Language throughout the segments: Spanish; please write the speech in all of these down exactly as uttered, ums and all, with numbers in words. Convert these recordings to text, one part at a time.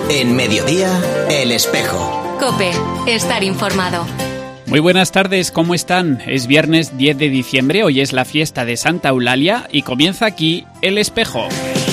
En Mediodía, El Espejo. COPE, estar informado. Muy buenas tardes, ¿cómo están? Es viernes diez de diciembre, hoy es la fiesta de Santa Eulalia y comienza aquí El Espejo.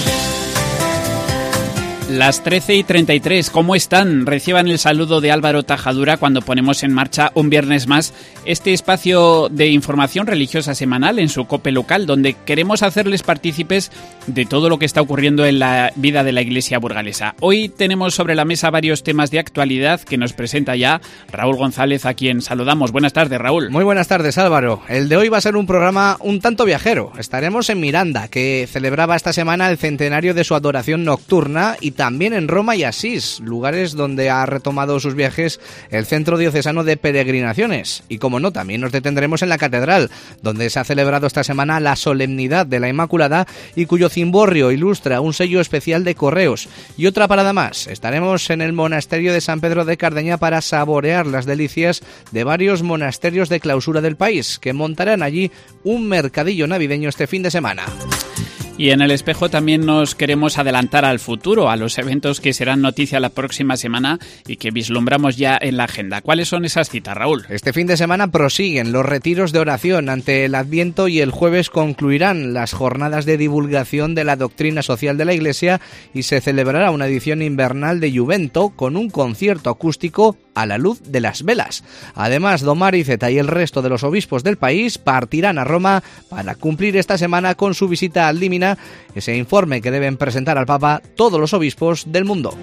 Las trece y treinta y tres, ¿cómo están? Reciban el saludo de Álvaro Tajadura cuando ponemos en marcha un viernes más este espacio de información religiosa semanal en su COPE local, donde queremos hacerles partícipes de todo lo que está ocurriendo en la vida de la Iglesia burgalesa. Hoy tenemos sobre la mesa varios temas de actualidad que nos presenta ya Raúl González, a quien saludamos. Buenas tardes, Raúl. Muy buenas tardes, Álvaro. El de hoy va a ser un programa un tanto viajero. Estaremos en Miranda, que celebraba esta semana el centenario de su adoración nocturna, y también en Roma y Asís, lugares donde ha retomado sus viajes el Centro Diocesano de Peregrinaciones. Y como no, también nos detendremos en la Catedral, donde se ha celebrado esta semana la Solemnidad de la Inmaculada y cuyo cimborrio ilustra un sello especial de correos. Y otra parada más, estaremos en el monasterio de San Pedro de Cardeña para saborear las delicias de varios monasterios de clausura del país, que montarán allí un mercadillo navideño este fin de semana. Y en El Espejo también nos queremos adelantar al futuro, a los eventos que serán noticia la próxima semana y que vislumbramos ya en la agenda. ¿Cuáles son esas citas, Raúl? Este fin de semana prosiguen los retiros de oración ante el Adviento y el jueves concluirán las jornadas de divulgación de la doctrina social de la Iglesia y se celebrará una edición invernal de Juvento con un concierto acústico a la luz de las velas. Además, Don Mariceta y el resto de los obispos del país partirán a Roma para cumplir esta semana con su visita al Límina, ese informe que deben presentar al Papa todos los obispos del mundo.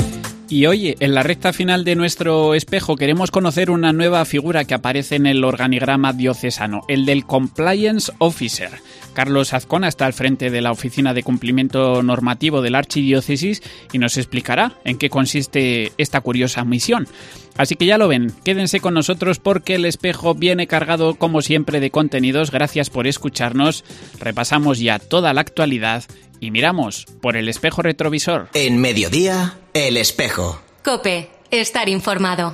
Y hoy, en la recta final de nuestro espejo, queremos conocer una nueva figura que aparece en el organigrama diocesano, el del Compliance Officer. Carlos Azcona está al frente de la Oficina de Cumplimiento Normativo de la Archidiócesis y nos explicará en qué consiste esta curiosa misión. Así que ya lo ven, quédense con nosotros porque El Espejo viene cargado como siempre de contenidos. Gracias por escucharnos, repasamos ya toda la actualidad y miramos por el espejo retrovisor. En Mediodía, El Espejo. COPE, estar informado.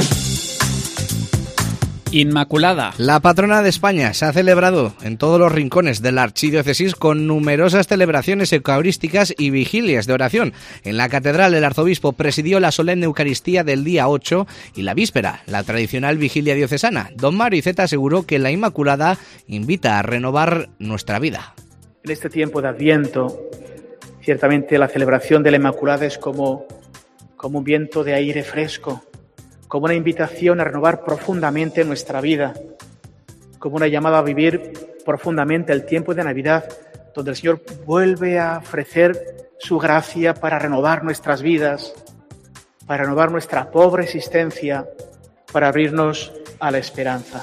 Inmaculada. La patrona de España se ha celebrado en todos los rincones de la archidiócesis con numerosas celebraciones eucarísticas y vigilias de oración. En la catedral el arzobispo presidió la solemne Eucaristía del día ocho y la víspera, la tradicional vigilia diocesana. Don Mariceta aseguró que la Inmaculada invita a renovar nuestra vida. En este tiempo de Adviento, ciertamente la celebración de la Inmaculada es como, como un viento de aire fresco, como una invitación a renovar profundamente nuestra vida, como una llamada a vivir profundamente el tiempo de Navidad, donde el Señor vuelve a ofrecer su gracia para renovar nuestras vidas, para renovar nuestra pobre existencia, para abrirnos a la esperanza.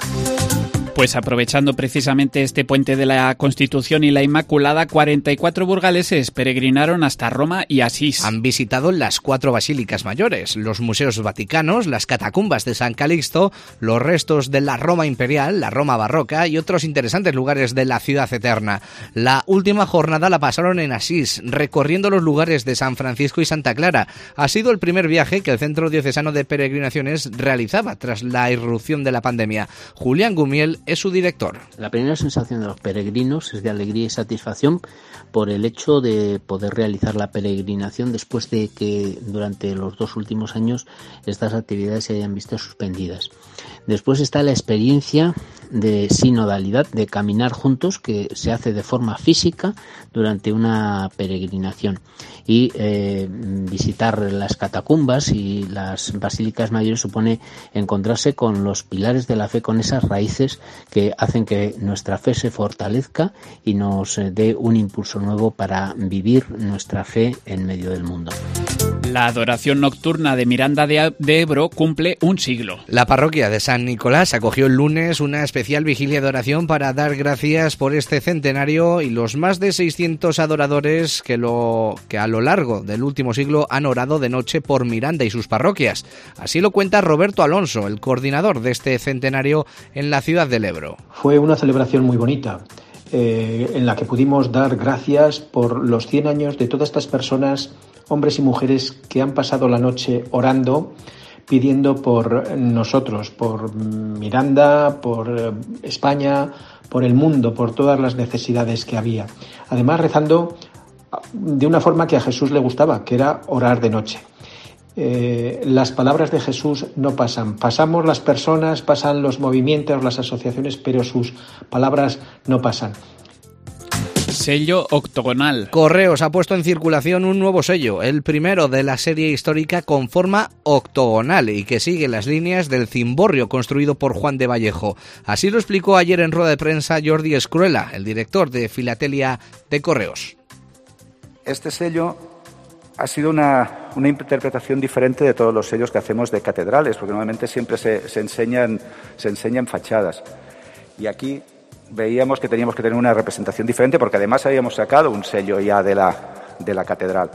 Pues aprovechando precisamente este puente de la Constitución y la Inmaculada, cuarenta y cuatro burgaleses peregrinaron hasta Roma y Asís. Han visitado las cuatro basílicas mayores, los museos vaticanos, las catacumbas de San Calixto, los restos de la Roma imperial, la Roma barroca y otros interesantes lugares de la ciudad eterna. La última jornada la pasaron en Asís, recorriendo los lugares de San Francisco y Santa Clara. Ha sido el primer viaje que el Centro Diocesano de Peregrinaciones realizaba tras la irrupción de la pandemia. Julián Gumiel es su director. La primera sensación de los peregrinos es de alegría y satisfacción por el hecho de poder realizar la peregrinación después de que durante los dos últimos años estas actividades se hayan visto suspendidas. Después está la experiencia de sinodalidad, de caminar juntos, que se hace de forma física durante una peregrinación. Y eh, visitar las catacumbas y las basílicas mayores supone encontrarse con los pilares de la fe, con esas raíces que hacen que nuestra fe se fortalezca y nos dé un impulso nuevo para vivir nuestra fe en medio del mundo. La adoración nocturna de Miranda de Ebro cumple un siglo. La parroquia de San Nicolás acogió el lunes una especial vigilia de oración para dar gracias por este centenario y los más de seiscientos adoradores que, lo, que a lo largo del último siglo han orado de noche por Miranda y sus parroquias. Así lo cuenta Roberto Alonso, el coordinador de este centenario en la ciudad del Ebro. Fue una celebración muy bonita. Eh, en la que pudimos dar gracias por los cien años de todas estas personas, hombres y mujeres que han pasado la noche orando, pidiendo por nosotros, por Miranda, por España, por el mundo, por todas las necesidades que había. Además, rezando de una forma que a Jesús le gustaba, que era orar de noche. Eh, las palabras de Jesús no pasan. Pasamos las personas, pasan los movimientos, las asociaciones, pero sus palabras no pasan. Sello octogonal. Correos ha puesto en circulación un nuevo sello, el primero de la serie histórica con forma octogonal y que sigue las líneas del cimborrio construido por Juan de Vallejo. Así lo explicó ayer en rueda de prensa Jordi Escruela, el director de Filatelia de Correos. Este sello ha sido una, una interpretación diferente de todos los sellos que hacemos de catedrales, porque normalmente siempre se, se, enseñan, se enseñan fachadas. Y aquí veíamos que teníamos que tener una representación diferente, porque además habíamos sacado un sello ya de la, de la catedral.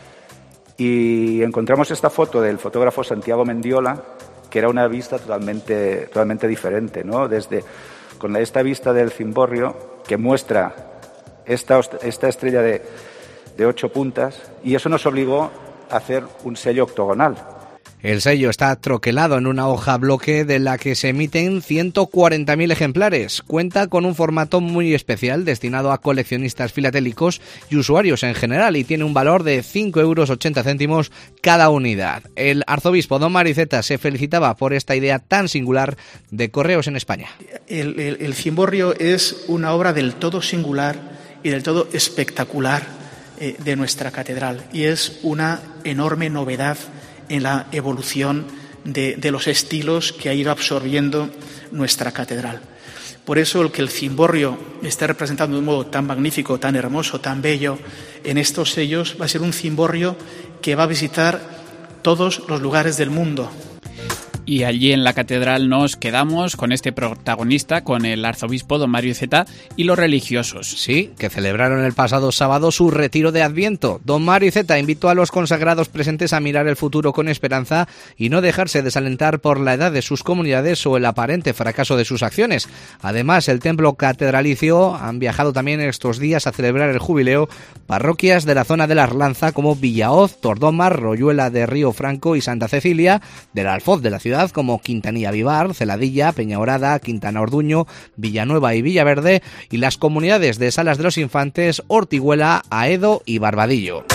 Y encontramos esta foto del fotógrafo Santiago Mendiola, que era una vista totalmente, totalmente diferente, ¿no? Desde, con esta vista del cimborrio, que muestra esta, esta estrella de... de ocho puntas, y eso nos obligó a hacer un sello octogonal. El sello está troquelado en una hoja bloque de la que se emiten ciento cuarenta mil ejemplares. Cuenta con un formato muy especial destinado a coleccionistas filatélicos y usuarios en general y tiene un valor de cinco euros ochenta céntimos cada unidad. El arzobispo don Mario Iceta se felicitaba por esta idea tan singular de Correos en España. El, el, el cimborrio es una obra del todo singular y del todo espectacular de nuestra catedral, y es una enorme novedad en la evolución de, de los estilos que ha ido absorbiendo nuestra catedral. Por eso el que el cimborrio esté representando de un modo tan magnífico, tan hermoso, tan bello en estos sellos, va a ser un cimborrio que va a visitar todos los lugares del mundo. Y allí en la catedral nos quedamos con este protagonista, con el arzobispo don Mario Iceta y los religiosos. Sí, que celebraron el pasado sábado su retiro de Adviento. Don Mario Iceta invitó a los consagrados presentes a mirar el futuro con esperanza y no dejarse desalentar por la edad de sus comunidades o el aparente fracaso de sus acciones. Además, el templo catedralicio han viajado también estos días a celebrar el jubileo parroquias de la zona de la Arlanza como Villahoz, Tordómar, Royuela de Río Franco y Santa Cecilia, del Alfoz de la ciudad como Quintanilla Vivar, Celadilla, Peñaorada, Quintana Orduño, Villanueva y Villaverde, y las comunidades de Salas de los Infantes, Ortiguela, Aedo y Barbadillo.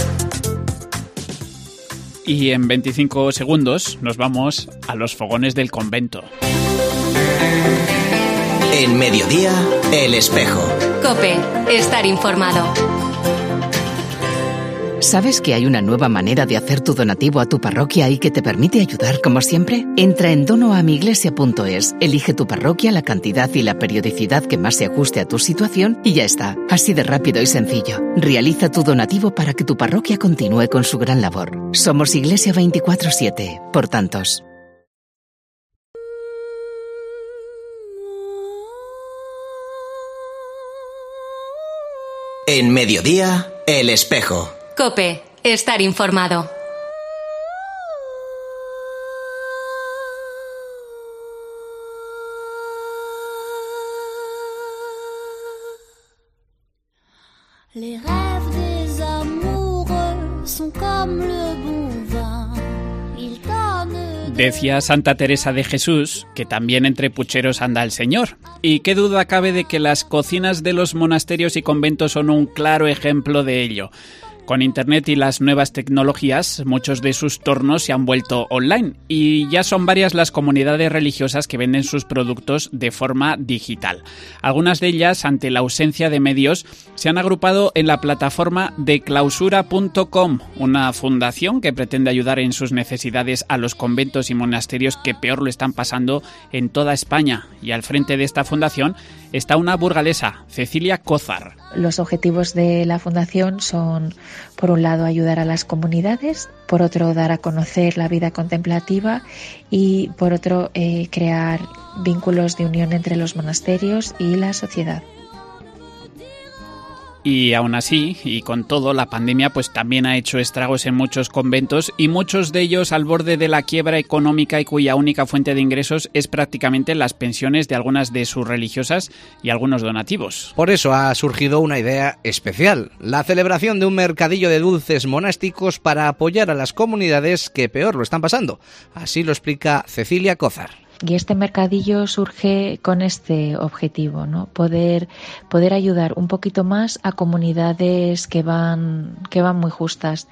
Y en veinticinco segundos nos vamos a los fogones del convento. En Mediodía, El Espejo. COPE, estar informado. ¿Sabes que hay una nueva manera de hacer tu donativo a tu parroquia y que te permite ayudar como siempre? Entra en dono a mi iglesia punto es, elige tu parroquia, la cantidad y la periodicidad que más se ajuste a tu situación y ya está. Así de rápido y sencillo. Realiza tu donativo para que tu parroquia continúe con su gran labor. Somos Iglesia veinticuatro siete, por tantos. En Mediodía, El Espejo. COPE, estar informado. Les rêves des amoureux sont comme le bon vin. Ils donnent. Decía Santa Teresa de Jesús que también entre pucheros anda el Señor. Y qué duda cabe de que las cocinas de los monasterios y conventos son un claro ejemplo de ello. Con Internet y las nuevas tecnologías, muchos de sus tornos se han vuelto online y ya son varias las comunidades religiosas que venden sus productos de forma digital. Algunas de ellas, ante la ausencia de medios, se han agrupado en la plataforma de clausura punto com, una fundación que pretende ayudar en sus necesidades a los conventos y monasterios que peor lo están pasando en toda España. Y al frente de esta fundación está una burgalesa, Cecilia Cózar. Los objetivos de la fundación son, por un lado, ayudar a las comunidades, por otro, dar a conocer la vida contemplativa y, por otro, eh, crear vínculos de unión entre los monasterios y la sociedad. Y aún así, y con todo, la pandemia pues también ha hecho estragos en muchos conventos y muchos de ellos al borde de la quiebra económica y cuya única fuente de ingresos es prácticamente las pensiones de algunas de sus religiosas y algunos donativos. Por eso ha surgido una idea especial, la celebración de un mercadillo de dulces monásticos para apoyar a las comunidades que peor lo están pasando. Así lo explica Cecilia Cózar. Y este mercadillo surge con este objetivo, ¿no? Poder, poder ayudar un poquito más a comunidades que van, que van muy justas,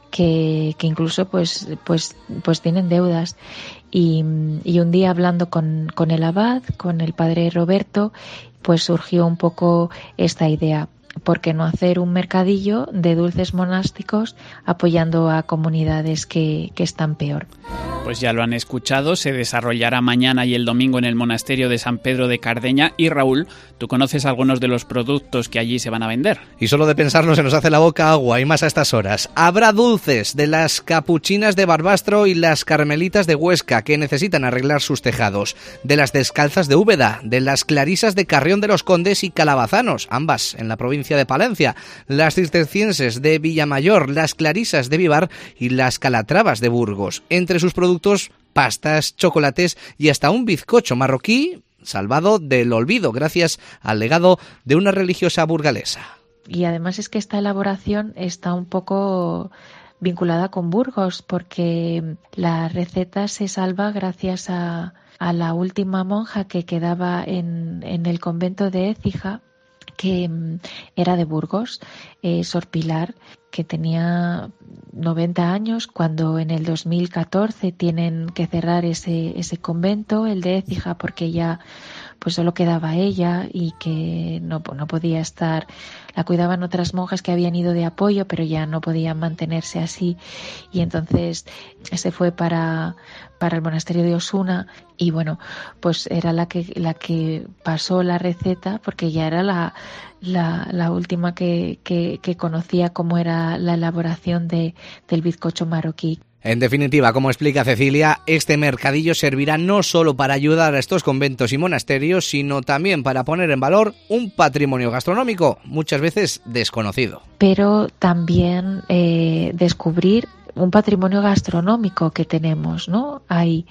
que, que incluso pues, pues, pues tienen deudas. Y, y un día hablando con, con el abad, con el padre Roberto, pues surgió un poco esta idea. ¿Por qué no hacer un mercadillo de dulces monásticos apoyando a comunidades que, que están peor? Pues ya lo han escuchado, se desarrollará mañana y el domingo en el monasterio de San Pedro de Cardeña. Y Raúl, ¿tú conoces algunos de los productos que allí se van a vender? Y solo de pensarlo se nos hace la boca agua, y más a estas horas. Habrá dulces de las capuchinas de Barbastro y las carmelitas de Huesca, que necesitan arreglar sus tejados, de las descalzas de Úbeda, de las clarisas de Carrión de los Condes y Calabazanos, ambas en la provincia de Palencia, las cistercienses de Villamayor, las clarisas de Vivar y las calatravas de Burgos. Entre sus productos, pastas, chocolates y hasta un bizcocho marroquí salvado del olvido gracias al legado de una religiosa burgalesa. Y además es que esta elaboración está un poco vinculada con Burgos, porque la receta se salva gracias a, a la última monja que quedaba en, en el convento de Écija, que era de Burgos, eh, Sor Pilar, que tenía noventa años cuando en el dos mil catorce tienen que cerrar ese, ese convento, el de Écija, porque ya pues solo quedaba ella y que no, no podía estar, la cuidaban otras monjas que habían ido de apoyo, pero ya no podían mantenerse así, y entonces se fue para, para el monasterio de Osuna, y bueno, pues era la que, la que pasó la receta, porque ya era la, la, la última que, que, que conocía cómo era la elaboración de, del bizcocho marroquí. En definitiva, como explica Cecilia, este mercadillo servirá no solo para ayudar a estos conventos y monasterios, sino también para poner en valor un patrimonio gastronómico muchas veces desconocido. Pero también eh, descubrir un patrimonio gastronómico que tenemos, ¿no? Ahí.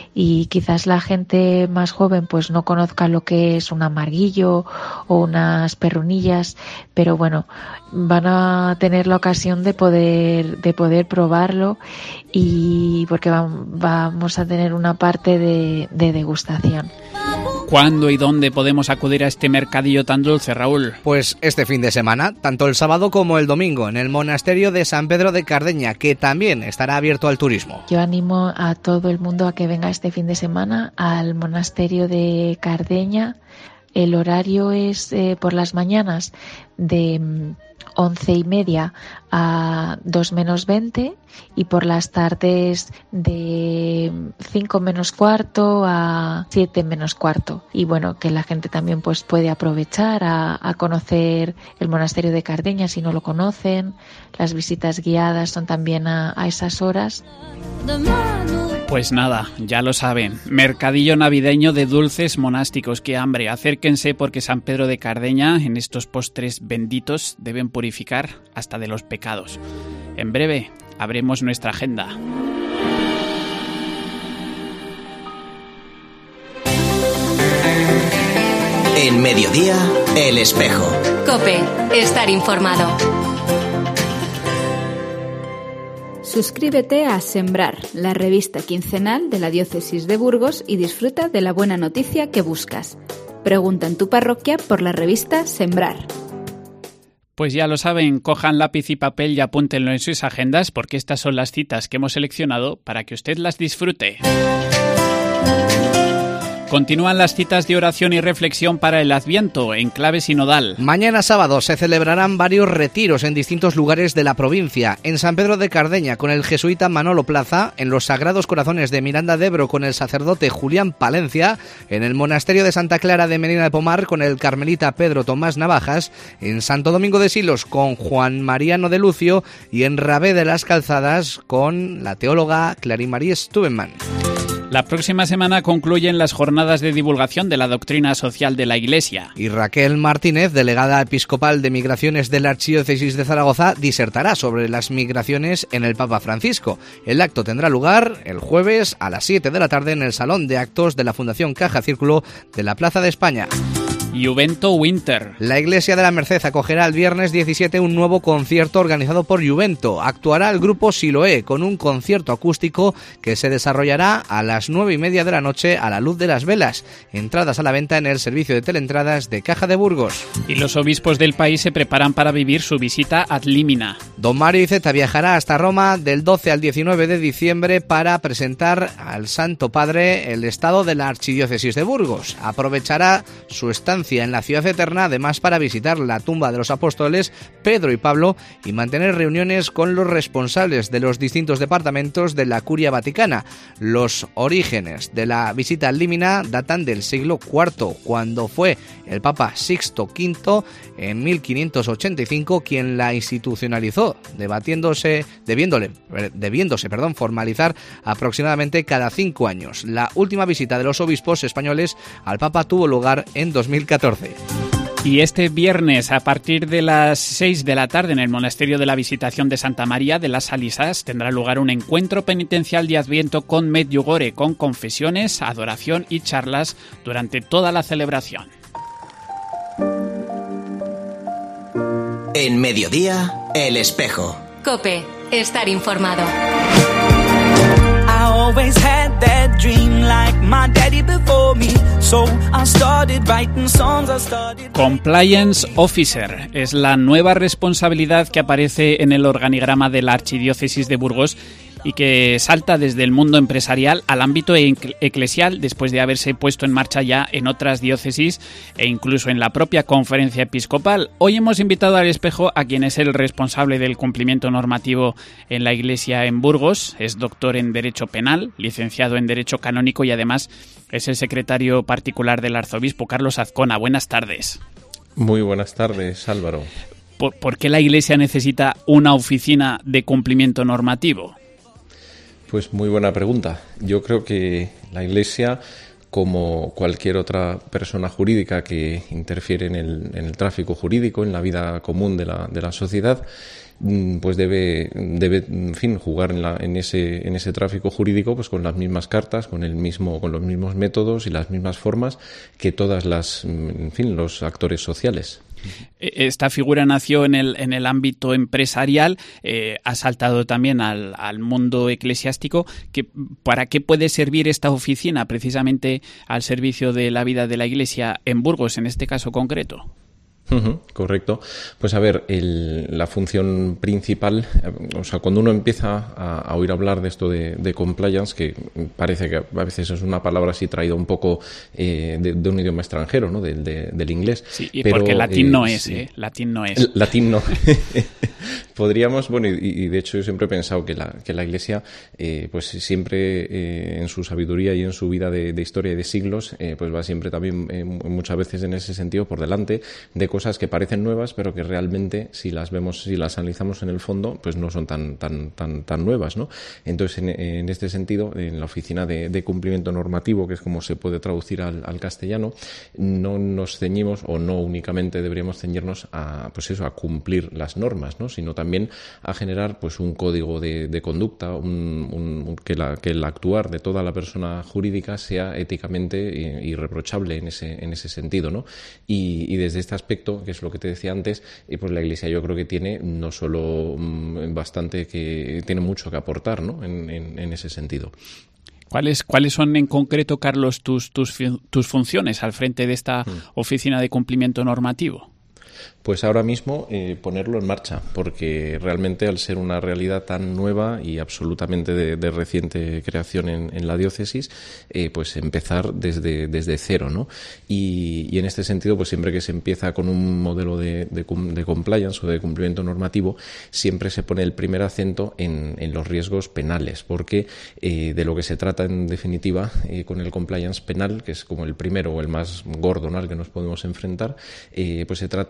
Y quizás la gente más joven pues no conozca lo que es un amarguillo o unas perrunillas, pero bueno, van a tener la ocasión de poder de poder probarlo, y porque vamos a tener una parte de, de degustación. ¿Cuándo y dónde podemos acudir a este mercadillo tan dulce, Raúl? Pues este fin de semana, tanto el sábado como el domingo, en el monasterio de San Pedro de Cardeña, que también estará abierto al turismo. Yo animo a todo el mundo a que venga este fin de semana al monasterio de Cardeña. El horario es eh, por las mañanas de mm, once y media a dos menos veinte, y por las tardes de cinco menos cuarto a siete menos cuarto. Y bueno, que la gente también pues puede aprovechar a, a conocer el monasterio de Cardeña si no lo conocen. Las visitas guiadas son también a, a esas horas. Pues nada, ya lo saben, mercadillo navideño de dulces monásticos. ¡Qué hambre! Acérquense, porque San Pedro de Cardeña, en estos postres benditos, deben purificar hasta de los pecados. En breve abremos nuestra agenda. En Mediodía, El Espejo. COPE, estar informado. Suscríbete a Sembrar, la revista quincenal de la Diócesis de Burgos, y disfruta de la buena noticia que buscas. Pregunta en tu parroquia por la revista Sembrar. Pues ya lo saben, cojan lápiz y papel y apúntenlo en sus agendas, porque estas son las citas que hemos seleccionado para que usted las disfrute. Continúan las citas de oración y reflexión para el Adviento en clave sinodal. Mañana sábado se celebrarán varios retiros en distintos lugares de la provincia. En San Pedro de Cardeña con el jesuita Manolo Plaza, en los Sagrados Corazones de Miranda de Ebro con el sacerdote Julián Palencia, en el Monasterio de Santa Clara de Medina de Pomar con el carmelita Pedro Tomás Navajas, en Santo Domingo de Silos con Juan Mariano de Lucio y en Rabé de las Calzadas con la teóloga Clarín-Marie Stubenman. La próxima semana concluyen las jornadas de divulgación de la doctrina social de la Iglesia. Y Raquel Martínez, delegada episcopal de migraciones de la Archidiócesis de Zaragoza, disertará sobre las migraciones en el Papa Francisco. El acto tendrá lugar el jueves a las siete de la tarde en el Salón de Actos de la Fundación Caja Círculo de la Plaza de España. Juvento Winter. La Iglesia de la Merced acogerá el viernes diecisiete un nuevo concierto organizado por Juvento. Actuará el grupo Siloé con un concierto acústico que se desarrollará a las nueve y media de la noche a la luz de las velas. Entradas a la venta en el servicio de teleentradas de Caja de Burgos. Y los obispos del país se preparan para vivir su visita ad limina. Don Mario Iceta viajará hasta Roma del doce al diecinueve de diciembre para presentar al Santo Padre el estado de la Archidiócesis de Burgos. Aprovechará su estancia en la ciudad eterna además para visitar la tumba de los apóstoles Pedro y Pablo y mantener reuniones con los responsables de los distintos departamentos de la Curia Vaticana. Los orígenes de la visita al límina datan del siglo cuarto, cuando fue el Papa Sixto quinto en mil quinientos ochenta y cinco quien la institucionalizó, debatiéndose, debiéndole, debiéndose perdón, formalizar aproximadamente cada cinco años. La última visita de los obispos españoles al Papa tuvo lugar en dos mil catorce. Y este viernes, a partir de las seis de la tarde, en el Monasterio de la Visitación de Santa María de las Salisas, tendrá lugar un encuentro penitencial de Adviento con Medjugorje, con confesiones, adoración y charlas durante toda la celebración. En Mediodía, El Espejo. COPE, estar informado. Compliance Officer es la nueva responsabilidad que aparece en el organigrama de la Archidiócesis de Burgos y que salta desde el mundo empresarial al ámbito eclesial después de haberse puesto en marcha ya en otras diócesis e incluso en la propia conferencia episcopal. Hoy hemos invitado al Espejo a quien es el responsable del cumplimiento normativo en la Iglesia en Burgos. Es doctor en Derecho Penal, licenciado en Derecho Canónico y además es el secretario particular del arzobispo Carlos Azcona. Buenas tardes. Muy buenas tardes, Álvaro. ¿Por, ¿por qué la Iglesia necesita una oficina de cumplimiento normativo? Pues muy buena pregunta. Yo creo que la Iglesia, como cualquier otra persona jurídica que interfiere en el, en el tráfico jurídico, en la vida común de la, de la sociedad, pues debe, debe en fin, jugar en, la, en, ese, en ese tráfico jurídico pues con las mismas cartas, con el mismo, con los mismos métodos y las mismas formas que todas las, en fin, los actores sociales. Esta figura nació en el, en el ámbito empresarial, eh, ha saltado también al, al mundo eclesiástico. Que, ¿Para qué puede servir esta oficina precisamente al servicio de la vida de la Iglesia en Burgos, en este caso concreto? Uh-huh, correcto. Pues a ver, el, la función principal, o sea, cuando uno empieza a, a oír hablar de esto de, de compliance, que parece que a veces es una palabra así traída un poco eh, de, de un idioma extranjero, ¿no? De, de, del inglés. Sí, y pero, porque latín eh, no es, sí. ¿eh? Latín no es. El, latín no. Podríamos, bueno, y, y de hecho yo siempre he pensado que la, que la Iglesia, eh, pues siempre eh, en su sabiduría y en su vida de, de historia y de siglos, eh, pues va siempre también eh, muchas veces en ese sentido por delante de cosas que parecen nuevas, pero que realmente, si las vemos, si las analizamos en el fondo, pues no son tan tan tan tan nuevas, ¿no? Entonces, en, en este sentido, en la oficina de, de cumplimiento normativo, que es como se puede traducir al, al castellano, no nos ceñimos, o no únicamente deberíamos ceñirnos a, pues eso, a cumplir las normas, ¿no? Sino también a generar, pues, un código de, de conducta, un, un, que la que el actuar de toda la persona jurídica sea éticamente irreprochable en ese en ese sentido, ¿no? Y, y desde este aspecto, que es lo que te decía antes, y pues la Iglesia yo creo que tiene no solo mmm, bastante, que tiene mucho que aportar, ¿no? en, en, en ese sentido. ¿Cuáles, ¿Cuáles son en concreto, Carlos, tus, tus, tus funciones al frente de esta mm. oficina de cumplimiento normativo? Pues ahora mismo eh, ponerlo en marcha, porque realmente al ser una realidad tan nueva y absolutamente de, de reciente creación en, en la diócesis, eh, pues empezar desde, desde cero, ¿no? Y, y en este sentido, pues siempre que se empieza con un modelo de, de, de compliance o de cumplimiento normativo, siempre se pone el primer acento en, en los riesgos penales, porque eh, de lo que se trata en definitiva eh, con el compliance penal, que es como el primero o el más gordo, ¿no?, al que nos podemos enfrentar, eh, pues se trata de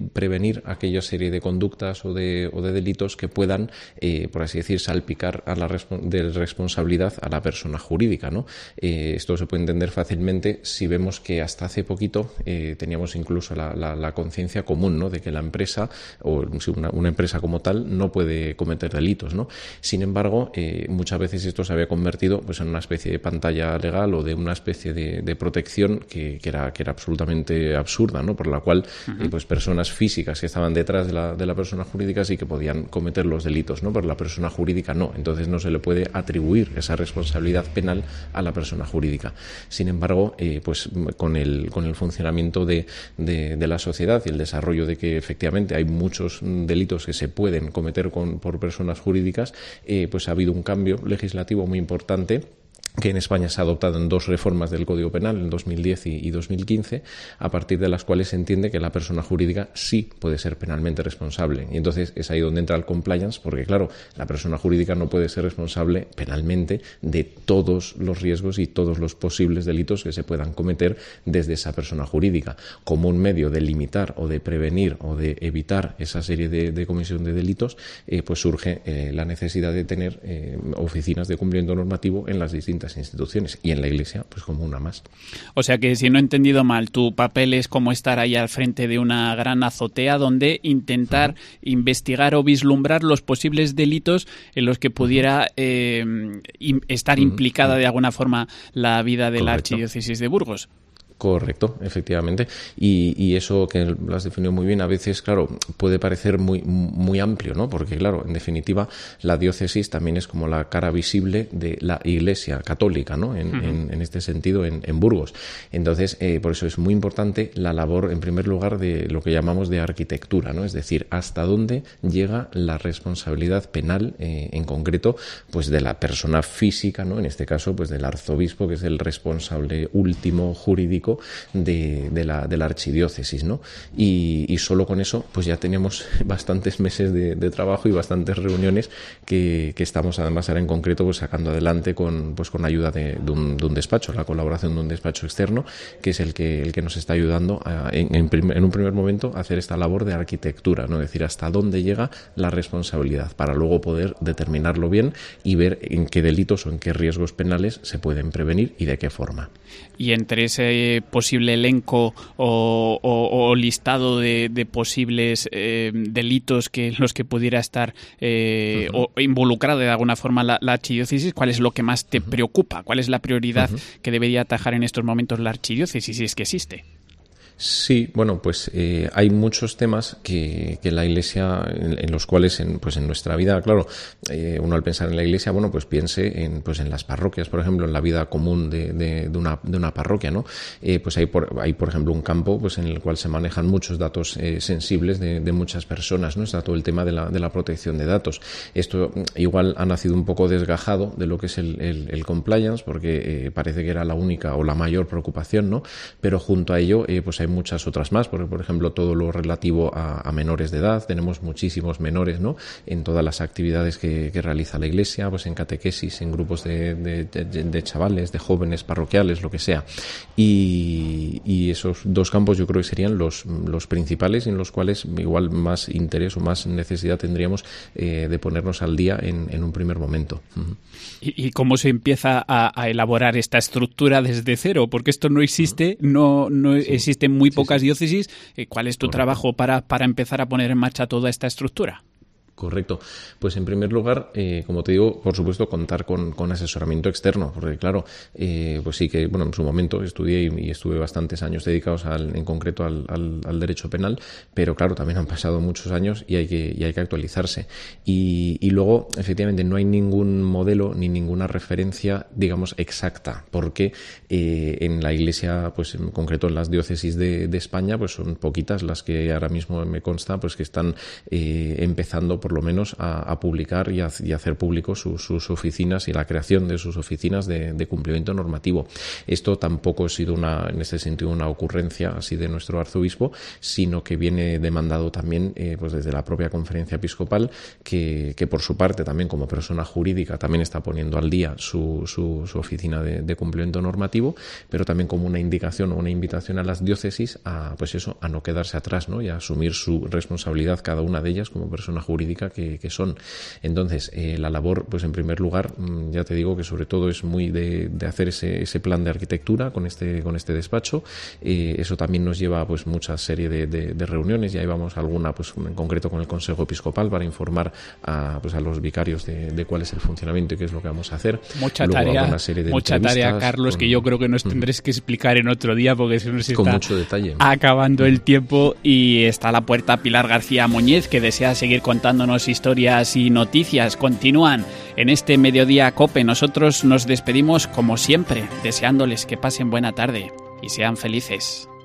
prevenir aquella serie de conductas o de, o de delitos que puedan, eh, por así decir, salpicar a la resp- de responsabilidad a la persona jurídica, ¿no? Eh, esto se puede entender fácilmente si vemos que hasta hace poquito eh, teníamos incluso la, la, la conciencia común, ¿no?, de que la empresa o una, una empresa como tal no puede cometer delitos, ¿no? Sin embargo, eh, muchas veces esto se había convertido pues en una especie de pantalla legal o de una especie de, de protección que, que era que era absolutamente absurda, ¿no?, por la cual uh-huh. eh, pues personas físicas que estaban detrás de la, de la persona jurídica sí que podían cometer los delitos, ¿no?, pero la persona jurídica no. Entonces no se le puede atribuir esa responsabilidad penal a la persona jurídica. Sin embargo, eh, pues con el con el funcionamiento de, de, de la sociedad y el desarrollo de que efectivamente hay muchos delitos que se pueden cometer con, por personas jurídicas, eh, pues ha habido un cambio legislativo muy importante que en España se ha adoptado en dos reformas del Código Penal, en dos mil diez y, y dos mil quince, a partir de las cuales se entiende que la persona jurídica sí puede ser penalmente responsable. Y entonces es ahí donde entra el compliance, porque claro, la persona jurídica no puede ser responsable penalmente de todos los riesgos y todos los posibles delitos que se puedan cometer desde esa persona jurídica. Como un medio de limitar o de prevenir o de evitar esa serie de, de comisión de delitos, eh, pues surge eh, la necesidad de tener eh, oficinas de cumplimiento normativo en las distintas instituciones, y en la Iglesia pues como una más. O sea que, si no he entendido mal, tu papel es como estar ahí al frente de una gran azotea donde intentar uh-huh. investigar o vislumbrar los posibles delitos en los que pudiera eh, estar uh-huh. implicada de alguna forma la vida de Correcto. La Archidiócesis de Burgos. Correcto, efectivamente. Y, y eso que lo has definido muy bien, a veces, claro, puede parecer muy, muy amplio, ¿no? Porque, claro, en definitiva, la diócesis también es como la cara visible de la Iglesia católica, ¿no? En, uh-huh. en, en este sentido, en, en Burgos. Entonces, eh, por eso es muy importante la labor, en primer lugar, de lo que llamamos de arquitectura, ¿no? Es decir, hasta dónde llega la responsabilidad penal, eh, en concreto, pues de la persona física, ¿no? En este caso, pues del arzobispo, que es el responsable último jurídico De, de, la, de la archidiócesis, ¿no? Y, y solo con eso pues ya tenemos bastantes meses de, de trabajo y bastantes reuniones que, que estamos además ahora en concreto pues sacando adelante con, pues, con ayuda de, de, un, de un despacho, la colaboración de un despacho externo que es el que, el que nos está ayudando a, en, en, prim, en un primer momento a hacer esta labor de arquitectura, ¿no? Es decir, hasta dónde llega la responsabilidad para luego poder determinarlo bien y ver en qué delitos o en qué riesgos penales se pueden prevenir y de qué forma. Y entre ese posible elenco o, o, o listado de, de posibles eh, delitos que los que pudiera estar eh, uh-huh. o involucrada de alguna forma la, la archidiócesis, ¿cuál es lo que más te uh-huh. preocupa? ¿Cuál es la prioridad uh-huh. que debería atajar en estos momentos la archidiócesis, si es que existe? Sí, bueno, pues eh, hay muchos temas que, que la Iglesia, en, en los cuales, en, pues en nuestra vida, claro, eh, uno al pensar en la Iglesia, bueno, pues piense en, pues en las parroquias, por ejemplo, en la vida común de, de, de una, de una parroquia, ¿no? Eh, pues hay por, hay, por ejemplo, un campo, pues en el cual se manejan muchos datos eh, sensibles de, de muchas personas, ¿no? Está todo el tema de la, de la protección de datos. Esto igual ha nacido un poco desgajado de lo que es el, el, el compliance, porque eh, parece que era la única o la mayor preocupación, ¿no? Pero junto a ello, eh, pues hay muchas otras más, porque por ejemplo todo lo relativo a, a menores de edad, tenemos muchísimos menores, ¿no? En todas las actividades que, que realiza la Iglesia, pues en catequesis, en grupos de, de, de, de chavales, de jóvenes parroquiales, lo que sea. Y, y esos dos campos yo creo que serían los, los principales en los cuales igual más interés o más necesidad tendríamos eh, de ponernos al día en, en un primer momento. Uh-huh. ¿Y, ¿Y cómo se empieza a, a elaborar esta estructura desde cero? Porque esto no existe, uh-huh. no, no sí. existe muy pocas sí, sí. diócesis. ¿Cuál es tu Correcto. trabajo para, para empezar a poner en marcha toda esta estructura? Correcto. Pues en primer lugar, eh, como te digo, por supuesto, contar con, con asesoramiento externo, porque claro, eh, pues sí que, bueno, en su momento estudié y, y estuve bastantes años dedicados al, en concreto al, al, al derecho penal, pero claro, también han pasado muchos años y hay que, y hay que actualizarse. Y, y luego, efectivamente, no hay ningún modelo ni ninguna referencia, digamos, exacta, porque eh, en la Iglesia, pues en concreto en las diócesis de, de España, pues son poquitas las que ahora mismo me consta, pues que están eh, empezando por por lo menos a, a publicar y a, y a hacer público su, sus oficinas y la creación de sus oficinas de, de cumplimiento normativo. Esto tampoco ha sido una, en este sentido, una ocurrencia así de nuestro arzobispo, sino que viene demandado también eh, pues desde la propia Conferencia Episcopal, que, que por su parte también como persona jurídica también está poniendo al día su, su, su oficina de, de cumplimiento normativo, pero también como una indicación o una invitación a las diócesis a, pues eso, a no quedarse atrás, ¿no? Y a asumir su responsabilidad cada una de ellas como persona jurídica que, que son. Entonces, eh, la labor, pues en primer lugar, ya te digo que sobre todo es muy de, de hacer ese, ese plan de arquitectura con este, con este despacho. Eh, eso también nos lleva pues mucha serie de, de, de reuniones. Ya íbamos a alguna, pues en concreto con el Consejo Episcopal, para informar a, pues, a los vicarios de, de cuál es el funcionamiento y qué es lo que vamos a hacer. Mucha Luego, tarea, una serie de mucha tarea, Carlos, con... que yo creo que nos tendréis que explicar en otro día porque se nos está con mucho detalle. acabando el tiempo. Y está a la puerta Pilar García Muñiz, que desea seguir contándonos historias y noticias. Continúan en este Mediodía COPE. Nosotros nos despedimos como siempre, deseándoles que pasen buena tarde y sean felices.